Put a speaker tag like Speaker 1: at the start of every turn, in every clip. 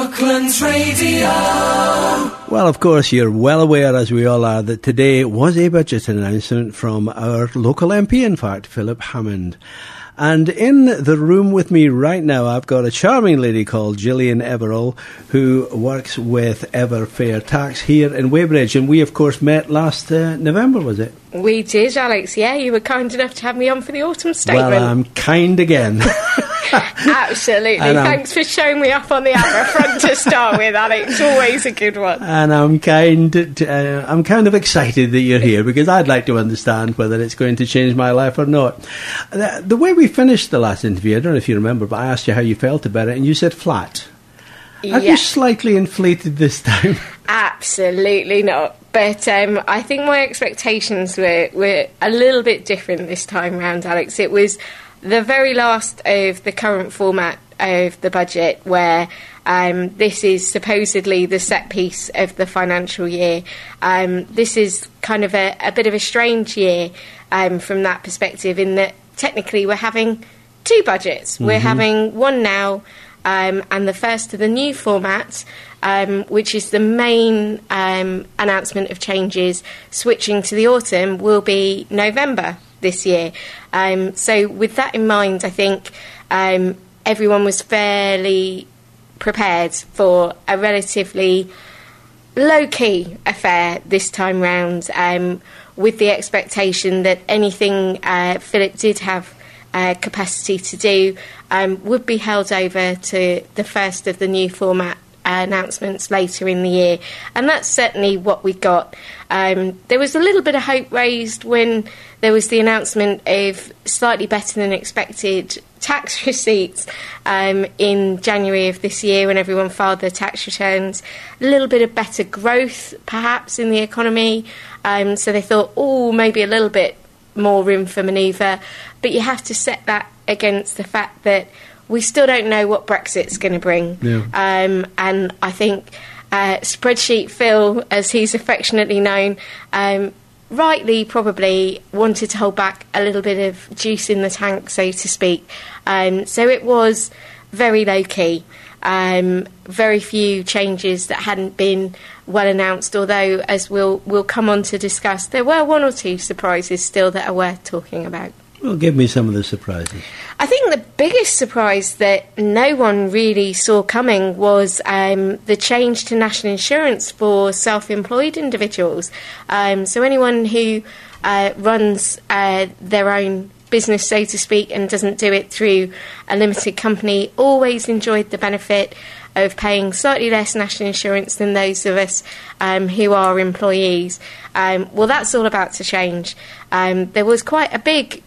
Speaker 1: Brooklands Radio.
Speaker 2: Well, of course, you're well aware, as we all are, that today was a budget announcement from our local MP, in fact, Philip Hammond. And in the room with me right now, I've got a charming lady called Gillian Everall, who works with Ever Fair Tax here in Weybridge. And we, of course, met last November, was it?
Speaker 3: We did, Alex. Yeah, you were kind enough to have me on for the autumn statement.
Speaker 2: Well, I'm kind again.
Speaker 3: Absolutely. Thanks for showing me up on the Ever front to start with, Alex. Always a good one.
Speaker 2: And I'm kind of excited that you're here, because I'd like to understand whether it's going to change my life or not. The way we finished the last interview, I don't know if you remember, but I asked you how you felt about it, and you said flat. Have you slightly inflated this time?
Speaker 3: Absolutely not. But I think my expectations were a little bit different this time round, Alex. It was the very last of the current format of the budget, where this is supposedly the set piece of the financial year. This is kind of a bit of a strange year from that perspective, in that technically we're having two budgets. Mm-hmm. We're having one now, and the first of the new format, which is the main announcement of changes switching to the autumn, will be November this year. So with that in mind, I think everyone was fairly prepared for a relatively low-key affair this time round, with the expectation that anything Philip did have capacity to do would be held over to the first of the new format announcements later in the year. And that's certainly what we got. There was a little bit of hope raised when there was the announcement of slightly better than expected tax receipts in January of this year, when everyone filed their tax returns. A little bit of better growth, perhaps, in the economy. So they thought, maybe a little bit more room for manoeuvre. But you have to set that against the fact that we still don't know what Brexit's going to bring. Yeah. And I think Spreadsheet Phil, as he's affectionately known, rightly probably wanted to hold back a little bit of juice in the tank, so to speak. So it was very low-key. Very few changes that hadn't been well announced, although, as we'll come on to discuss, there were one or two surprises still that are worth talking about.
Speaker 2: Well, give me some of the surprises.
Speaker 3: I think the biggest surprise that no one really saw coming was the change to national insurance for self-employed individuals. So anyone who runs their own business, so to speak, and doesn't do it through a limited company, always enjoyed the benefit of paying slightly less national insurance than those of us who are employees. Well, that's all about to change. There was quite a big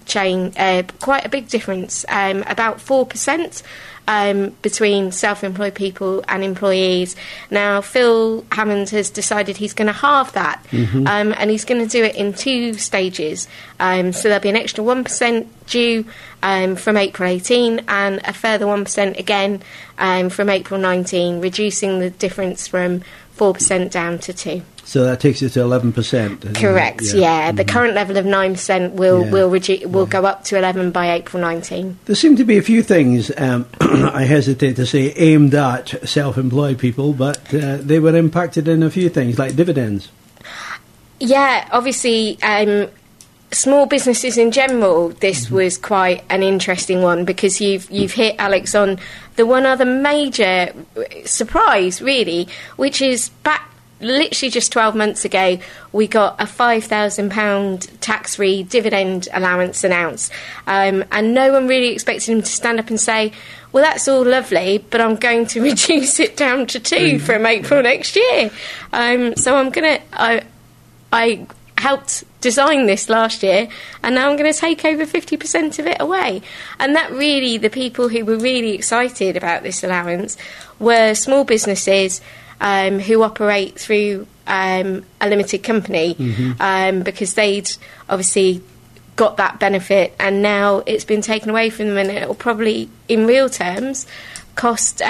Speaker 3: difference, about 4%. Between self-employed people and employees. Now, Phil Hammond has decided he's going to halve that, and he's going to do it in two stages. So there'll be an extra 1% due from April 18, and a further 1% again from April 19, reducing the difference from 4% down to 2%.
Speaker 2: So that takes it to 11%.
Speaker 3: Correct, yeah. The current level of 9% will go up to 11 by April 19.
Speaker 2: There seem to be a few things, I hesitate to say, aimed at self-employed people, but they were impacted in a few things, like dividends.
Speaker 3: Yeah, obviously, small businesses in general, this was quite an interesting one, because you've hit, Alex, on the one other major surprise, really, which is back literally just 12 months ago, we got a £5,000 tax-free dividend allowance announced. And no one really expected him to stand up and say, well, that's all lovely, but I'm going to reduce it down to 2 from April next year. So I'm going to... I helped design this last year, and now I'm going to take over 50% of it away. And that really, the people who were really excited about this allowance were small businesses who operate through a limited company, because they'd obviously got that benefit, and now it's been taken away from them, and it'll probably, in real terms, cost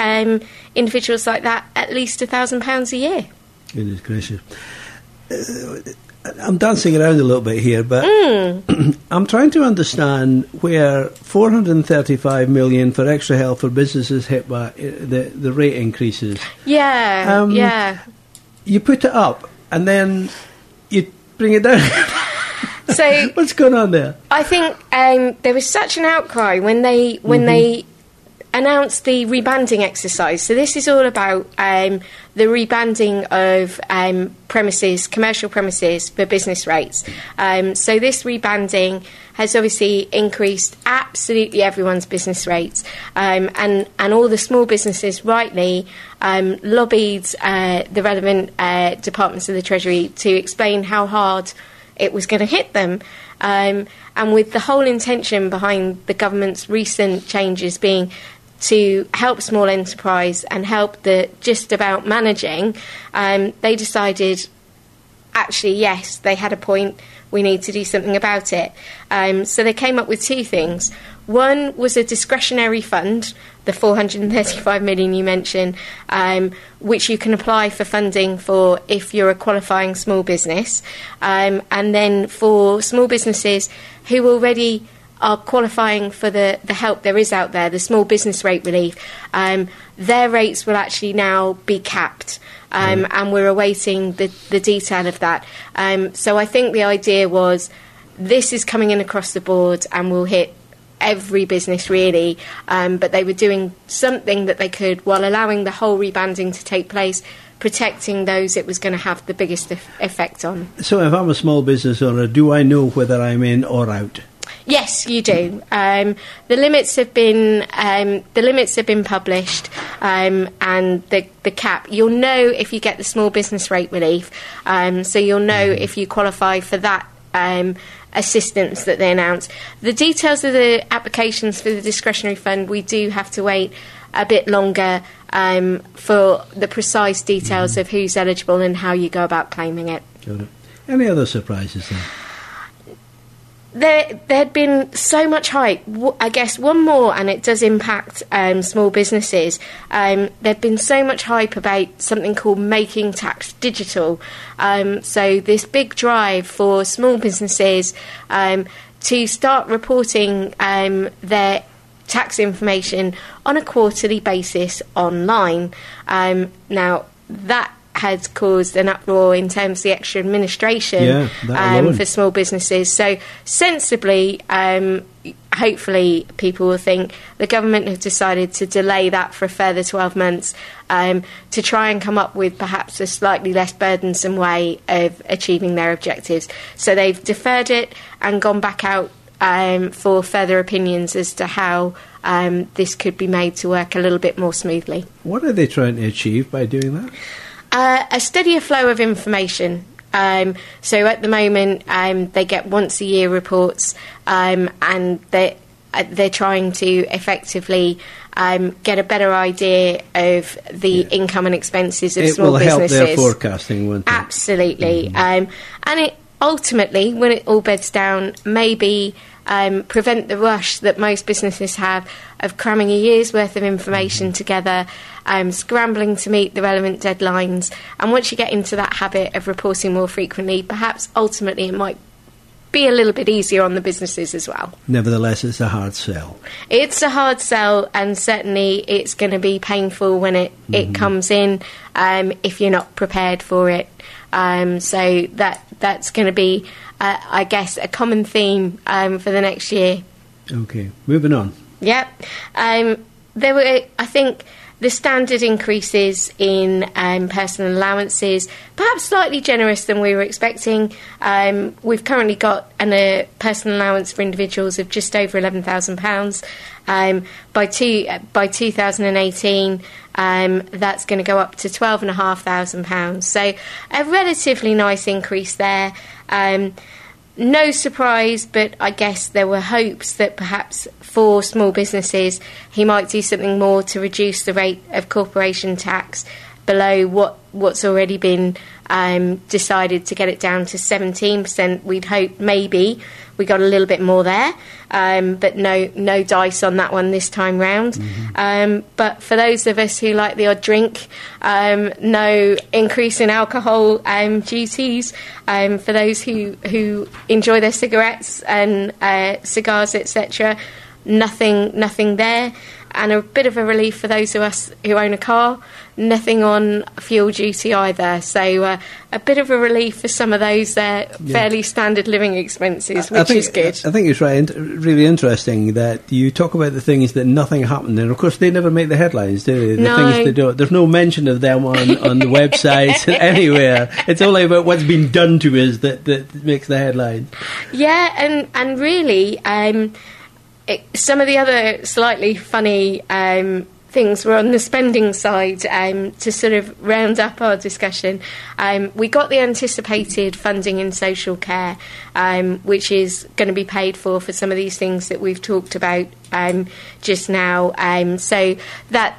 Speaker 3: individuals like that at least £1,000 a year.
Speaker 2: Goodness gracious. I'm dancing around a little bit here, but I'm trying to understand where 435 million for extra help for businesses hit by the rate increases.
Speaker 3: Yeah.
Speaker 2: You put it up and then you bring it down.
Speaker 3: So
Speaker 2: what's going on there?
Speaker 3: I think there was such an outcry when they announced the rebanding exercise. So this is all about the rebanding of commercial premises for business rates. So this rebanding has obviously increased absolutely everyone's business rates, and all the small businesses rightly lobbied the relevant departments of the Treasury to explain how hard it was going to hit them. And with the whole intention behind the government's recent changes being to help small enterprise and help the just about managing, they decided, actually, yes, they had a point, we need to do something about it. So they came up with two things. One was a discretionary fund, the 435 million you mentioned, which you can apply for funding for if you're a qualifying small business. And then for small businesses who already are qualifying for the help there is out there, the small business rate relief, their rates will actually now be capped, and we're awaiting the detail of that. So I think the idea was this is coming in across the board and will hit every business really, but they were doing something that they could while allowing the whole rebanding to take place, protecting those it was going to have the biggest effect on.
Speaker 2: So if I'm a small business owner, do I know whether I'm in or out?
Speaker 3: Yes, you do. The limits have been published, and the cap. You'll know if you get the small business rate relief. So you'll know if you qualify for that assistance that they announce. The details of the applications for the discretionary fund, we do have to wait a bit longer for the precise details of who's eligible and how you go about claiming it.
Speaker 2: Got it. Any other surprises then?
Speaker 3: There had been so much hype. I guess one more, and it does impact small businesses. There'd been so much hype about something called Making Tax Digital. So this big drive for small businesses to start reporting their tax information on a quarterly basis online. Now, that has caused an uproar in terms of the extra administration for small businesses. So sensibly, hopefully people will think the government have decided to delay that for a further 12 months to try and come up with perhaps a slightly less burdensome way of achieving their objectives. So they've deferred it and gone back out for further opinions as to how this could be made to work a little bit more smoothly.
Speaker 2: What are they trying to achieve by doing that?
Speaker 3: A steadier flow of information. So at the moment, they get once a year reports, and they're trying to effectively get a better idea of the income and expenses of small businesses.
Speaker 2: It will help their forecasting, won't it?
Speaker 3: Absolutely. And it ultimately, when it all beds down, maybe prevent the rush that most businesses have of cramming a year's worth of information together, scrambling to meet the relevant deadlines. And once you get into that habit of reporting more frequently, perhaps ultimately it might be a little bit easier on the businesses as well.
Speaker 2: Nevertheless, it's a hard sell.
Speaker 3: It's a hard sell, and certainly it's going to be painful when it comes in if you're not prepared for it. So that's going to be, I guess, a common theme for the next year.
Speaker 2: Okay, moving on.
Speaker 3: Yep. There were, I think, the standard increases in personal allowances, perhaps slightly generous than we were expecting. We've currently got a personal allowance for individuals of just over £11,000. By 2018, that's going to go up to £12,500. So a relatively nice increase there. No surprise, but I guess there were hopes that perhaps for small businesses he might do something more to reduce the rate of corporation tax. below what's already been decided to get it down to 17%. We'd hope maybe we got a little bit more there, but no dice on that one this time round. But for those of us who like the odd drink, no increase in alcohol duties. For those who enjoy their cigarettes and cigars, etc., nothing there. And a bit of a relief for those of us who own a car, nothing on fuel duty either. So a bit of a relief for some of those fairly standard living expenses, which is good.
Speaker 2: I think it's really interesting that you talk about the things that nothing happened, and of course they never make the headlines, do they? The things they don't. There's no mention of them on the websites anywhere. It's only about what's been done to us that makes the headline.
Speaker 3: Yeah, and really. Some of the other slightly funny things were on the spending side. To sort of round up our discussion, we got the anticipated funding in social care, which is going to be paid for some of these things that we've talked about just now. So that,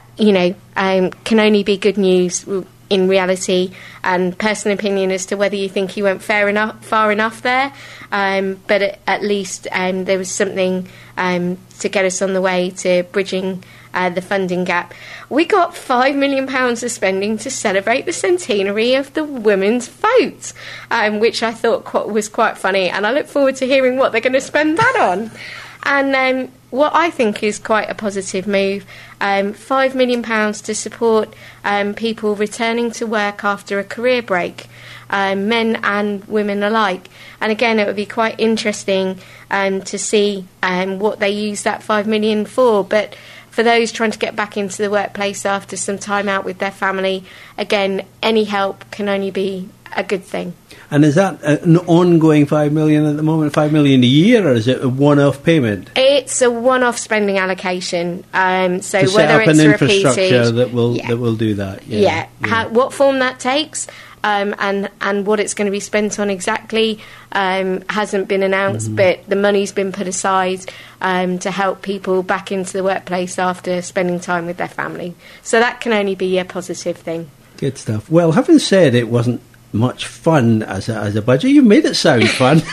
Speaker 3: can only be good news in reality, and personal opinion as to whether you think he went far enough there. But at least there was something to get us on the way to bridging the funding gap. We got £5 million of spending to celebrate the centenary of the women's vote, which I thought was quite funny, and I look forward to hearing what they're going to spend that on. And what I think is quite a positive move, £5 million to support people returning to work after a career break, men and women alike. And again, it would be quite interesting to see what they use that £5 million for. But for those trying to get back into the workplace after some time out with their family, again, any help can only be a good thing.
Speaker 2: And is that an ongoing $5 million at the moment, $5 million a year, or is it a one-off payment?
Speaker 3: It's a one-off spending allocation. So
Speaker 2: to
Speaker 3: whether
Speaker 2: set up
Speaker 3: it's
Speaker 2: an
Speaker 3: repeated,
Speaker 2: infrastructure that will do that. Yeah.
Speaker 3: What form that takes, and what it's going to be spent on exactly hasn't been announced, but the money's been put aside to help people back into the workplace after spending time with their family. So that can only be a positive thing. Good
Speaker 2: stuff. Well, having said it wasn't much fun as a budget, you made it sound fun.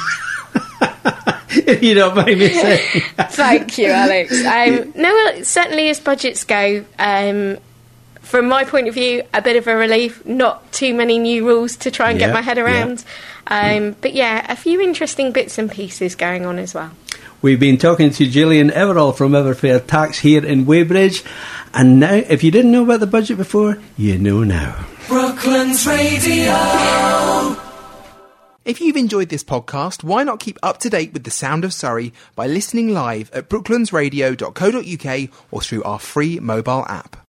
Speaker 2: If you don't mind me saying.
Speaker 3: Thank you, Alex. Certainly as budgets go, from my point of view, a bit of a relief. Not too many new rules to try and get my head around. But a few interesting bits and pieces going on as well.
Speaker 2: We've been talking to Gillian Everall from Everfair Tax here in Weybridge. And now, if you didn't know about the budget before, you know now.
Speaker 1: Brooklands Radio.
Speaker 4: If you've enjoyed this podcast, why not keep up to date with the sound of Surrey by listening live at brooklandsradio.co.uk or through our free mobile app.